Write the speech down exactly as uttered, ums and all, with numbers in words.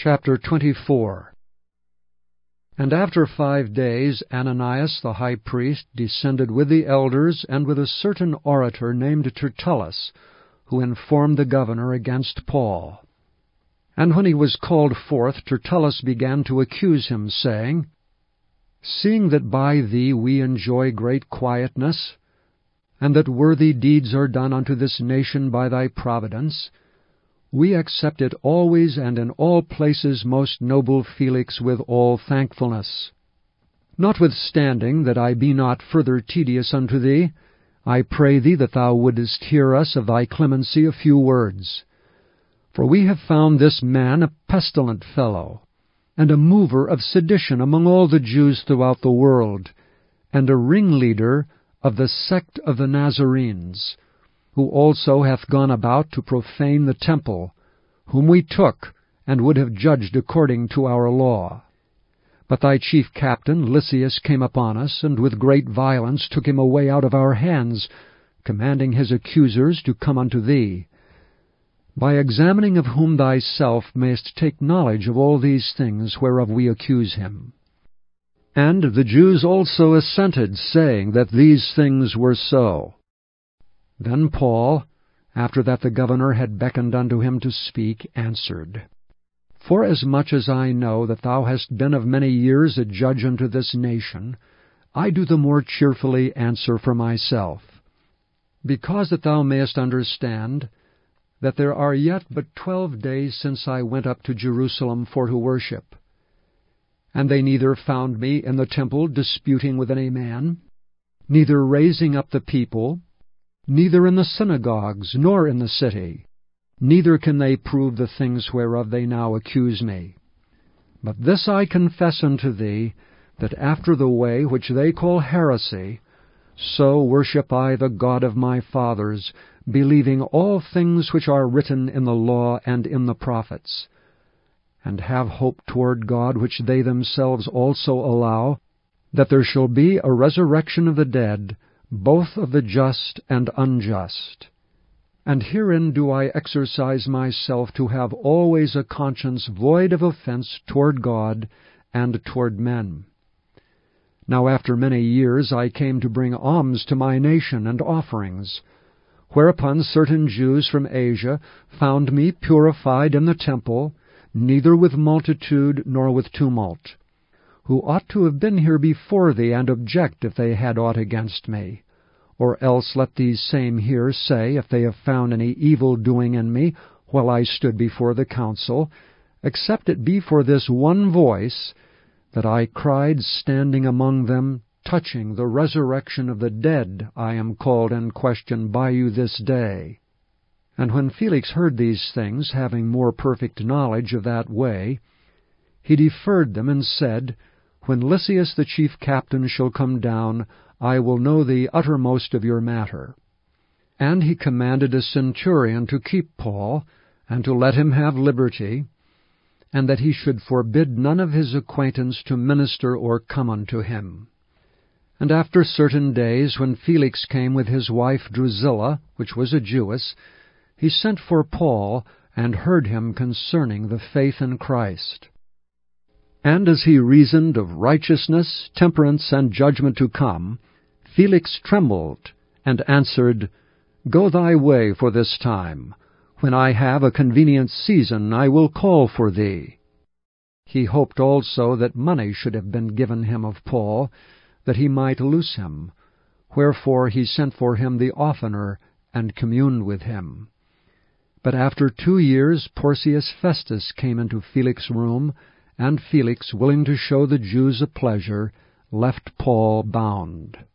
Chapter twenty-four. And after five days Ananias the high priest descended with the elders and with a certain orator named Tertullus, who informed the governor against Paul. And when he was called forth, Tertullus began to accuse him, saying, Seeing that by thee we enjoy great quietness, and that worthy deeds are done unto this nation by thy providence, we accept it always and in all places, most noble Felix, with all thankfulness. Notwithstanding that I be not further tedious unto thee, I pray thee that thou wouldest hear us of thy clemency a few words. For we have found this man a pestilent fellow, and a mover of sedition among all the Jews throughout the world, and a ringleader of the sect of the Nazarenes, who also hath gone about to profane the temple, whom we took, and would have judged according to our law. But thy chief captain Lysias came upon us, and with great violence took him away out of our hands, commanding his accusers to come unto thee, by examining of whom thyself mayest take knowledge of all these things whereof we accuse him. And the Jews also assented, saying that these things were so. Then Paul, after that the governor had beckoned unto him to speak, answered, Forasmuch as I know that thou hast been of many years a judge unto this nation, I do the more cheerfully answer for myself, because that thou mayest understand that there are yet but twelve days since I went up to Jerusalem for to worship. And they neither found me in the temple disputing with any man, neither raising up the people, neither in the synagogues, nor in the city, neither can they prove the things whereof they now accuse me. But this I confess unto thee, that after the way which they call heresy, so worship I the God of my fathers, believing all things which are written in the law and in the prophets, and have hope toward God, which they themselves also allow, that there shall be a resurrection of the dead, both of the just and unjust. And herein do I exercise myself to have always a conscience void of offense toward God and toward men. Now after many years I came to bring alms to my nation and offerings, whereupon certain Jews from Asia found me purified in the temple, neither with multitude nor with tumult, who ought to have been here before thee, and object if they had aught against me. Or else let these same here say, if they have found any evil doing in me while I stood before the council, except it be for this one voice, that I cried standing among them, touching the resurrection of the dead, I am called in question by you this day. And when Felix heard these things, having more perfect knowledge of that way, he deferred them, and said, When Lysias the chief captain shall come down, I will know the uttermost of your matter. And he commanded a centurion to keep Paul, and to let him have liberty, and that he should forbid none of his acquaintance to minister or come unto him. And after certain days, when Felix came with his wife Drusilla, which was a Jewess, he sent for Paul, and heard him concerning the faith in Christ. And as he reasoned of righteousness, temperance, and judgment to come, Felix trembled, and answered, Go thy way for this time. When I have a convenient season, I will call for thee. He hoped also that money should have been given him of Paul, that he might loose him. Wherefore he sent for him the oftener, and communed with him. But after two years Porcius Festus came into Felix's room, and Felix, willing to show the Jews a pleasure, left Paul bound.